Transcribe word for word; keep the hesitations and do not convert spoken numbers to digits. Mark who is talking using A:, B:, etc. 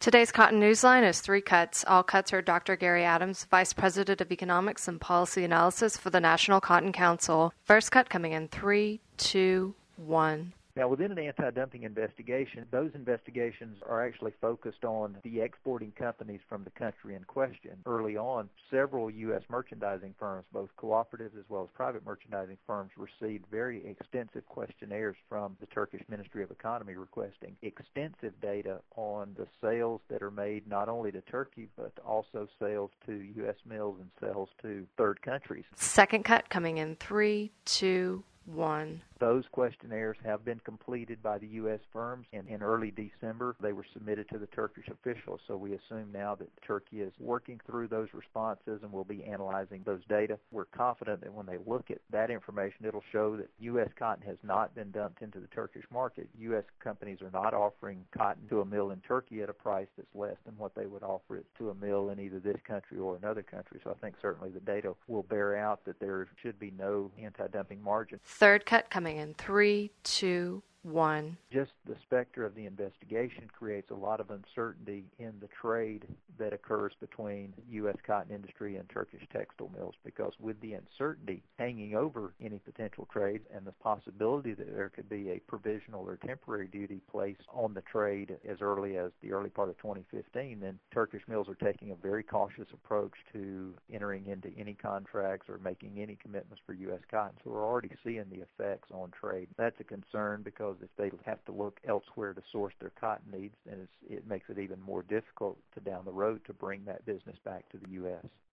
A: Today's Cotton Newsline is three cuts. All cuts are Doctor Gary Adams, Vice President of Economics and Policy Analysis for the National Cotton Council. First cut coming in three, two, one.
B: Now, within an anti-dumping investigation, those investigations are actually focused on the exporting companies from the country in question. Early on, several U S merchandising firms, both cooperatives as well as private merchandising firms, received very extensive questionnaires from the Turkish Ministry of Economy requesting extensive data on the sales that are made not only to Turkey, but also sales to U S mills and sales to third countries.
A: Second cut coming in three, two, one.
B: Those questionnaires have been completed by the U S firms, and in early December they were submitted to the Turkish officials. So we assume now that Turkey is working through those responses and will be analyzing those data. We're confident that when they look at that information, it'll show that U S cotton has not been dumped into the Turkish market. U S companies are not offering cotton to a mill in Turkey at a price that's less than what they would offer it to a mill in either this country or another country. So I think certainly the data will bear out that there should be no anti-dumping margin.
A: Third cut coming in three, two, one.
B: Just the specter of the investigation creates a lot of uncertainty in the trade that occurs between U S cotton industry and Turkish textile mills, because with the uncertainty hanging over any potential trade and the possibility that there could be a provisional or temporary duty placed on the trade as early as the early part of twenty fifteen, then Turkish mills are taking a very cautious approach to entering into any contracts or making any commitments for U S cotton. So we're already seeing the effects on trade. That's a concern, because if they have to look elsewhere to source their cotton needs, then it's, it makes it even more difficult to down the road to bring that business back to the U S